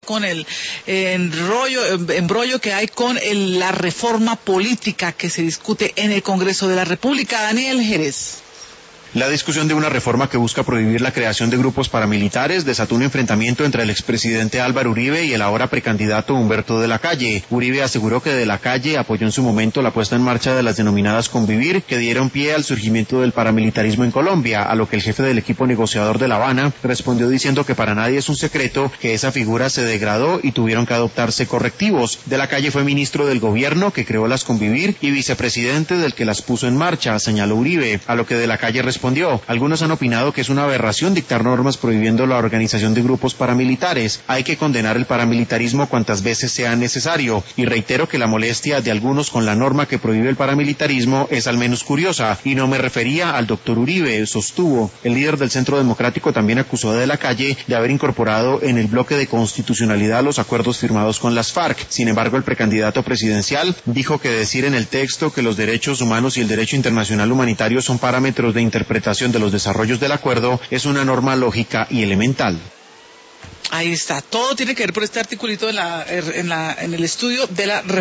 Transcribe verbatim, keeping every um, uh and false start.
con el enrollo, embrollo que hay con el, la reforma política que se discute en el Congreso de la República. Daniel Jerez. La discusión de una reforma que busca prohibir la creación de grupos paramilitares desató un enfrentamiento entre el expresidente Álvaro Uribe y el ahora precandidato Humberto de la Calle. Uribe aseguró que de la Calle apoyó en su momento la puesta en marcha de las denominadas Convivir, que dieron pie al surgimiento del paramilitarismo en Colombia, a lo que el jefe del equipo negociador de La Habana respondió diciendo que para nadie es un secreto que esa figura se degradó y tuvieron que adoptarse correctivos. De la Calle fue ministro del gobierno que creó las Convivir y vicepresidente del que las puso en marcha, señaló Uribe, a lo que de la Calle respondió. Algunos han opinado que es una aberración dictar normas prohibiendo la organización de grupos paramilitares. Hay que condenar el paramilitarismo cuantas veces sea necesario. Y reitero que la molestia de algunos con la norma que prohíbe el paramilitarismo es al menos curiosa. Y no me refería al doctor Uribe, sostuvo. El líder del Centro Democrático también acusó a De la Calle de haber incorporado en el bloque de constitucionalidad los acuerdos firmados con las FARC. Sin embargo, el precandidato presidencial dijo que decir en el texto que los derechos humanos y el derecho internacional humanitario son parámetros de interpretación de los desarrollos del acuerdo es una norma lógica y elemental. Ahí está, todo tiene que ver por este articulito en, la, en, la, en el estudio de la